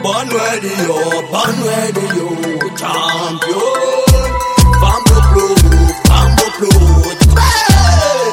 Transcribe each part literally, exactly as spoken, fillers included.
Born radio, born radio, champion. From the blue, from the blue. Hey!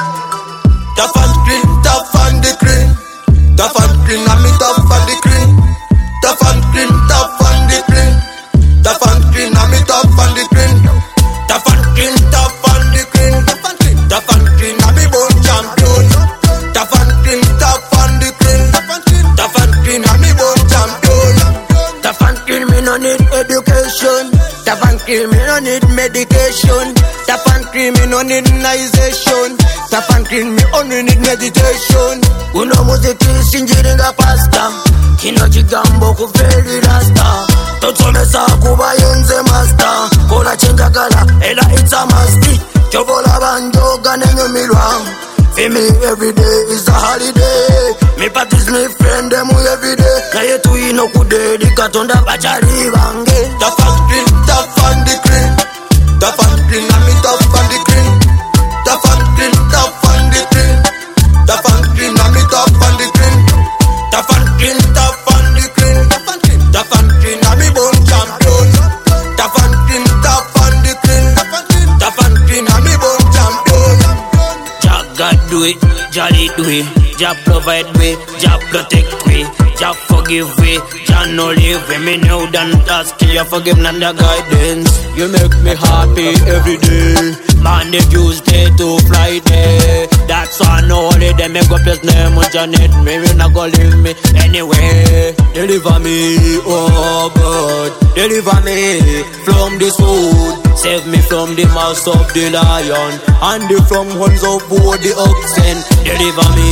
Tough and clean, tough and the green. Tough and clean, I'm it tough and the green. Tough and clean, tough and the green. Tough and clean, I'm it tough and the green. Tough and clean, tough and the green. Tough and clean, I'm a born champion. Tough and clean, tough and the green. Tough and clean, I'm a born champion. Tough and clean, me no need education. Tough and clean, me no need medication. Tough and clean, me no need immunization. Tough and clean, me only need meditation. Uno muziki sinjiringa pasta. Kino chigambo kufeli rasta. Totsomesa kuba yenze master. Kola chenjagala, ela it's a must. Chobola banjo ganenyo milwang. For me every day is a holiday. Me parties me friend them every day. Na yetu ino kude di katonda bachari bange. Tough and clean, tough and the green. Tough and clean, I'm it tough and the green. Tough and clean, tough and the green. Tough and clean, I'm it tough and the green. Tough and clean, tough and the green. Tough and clean, I'm a born champion. Tough and clean, tough and the green. Tough and clean, I'm a born champion. Jah God do it, Jolly do it. Jah provide way, Jah protect way. Jah forgive way, Jah no leave way. Me know than ask you forgive and the guidance. You make me happy every day. Monday, Tuesday to Friday. That's why I know only them make up his name on Janet. Maybe not gonna leave me anyway. Deliver me, oh God. Deliver me from this food. Save me from the mouth of the lion and the from horns of war the oxen. Deliver me,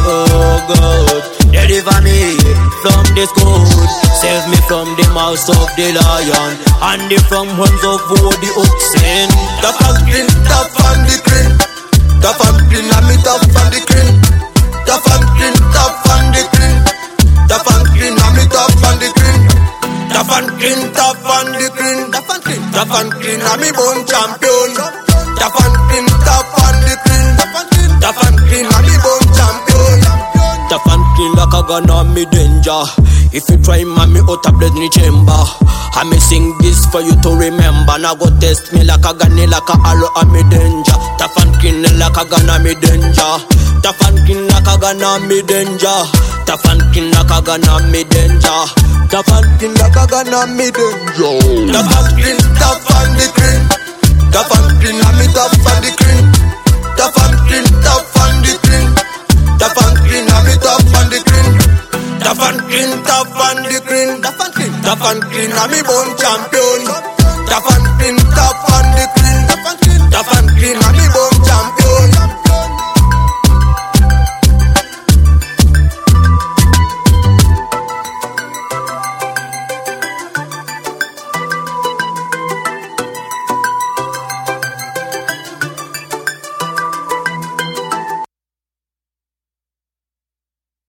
oh God. Deliver me from this cold. Save me from the mouth of the lion and the from horns of war the oxen. The pumpkin, tough and the green. The pumpkin, I'm it tough and the green. The pumpkin, tough and the green. The pumpkin, I'm it tough and the green. The pumpkin, tough and the green. The pumpkin, I'm a born champion. The pumpkin, tough and the green. The pumpkin, I'm a born champion. The pumpkin like a gun on me danger. If you try mommy out of blood in the chamber. I may sing this for you to remember. Now go test me like a gun, like a arrow on me danger. Tough and clean like a gun on me danger. Tough and clean like a gun on me danger. Tough and clean like a gun on me danger. Tough and clean like a gun on me danger. Tough and clean, tough and the green. Tough and clean, I'm it tough and the green. Tough and clean, tough and the green. Tough and clean, I'm it tough and the green. Tough and clean, tough and the green. Tough and clean, tough and clean, I'm a born champion. Tough and clean, tough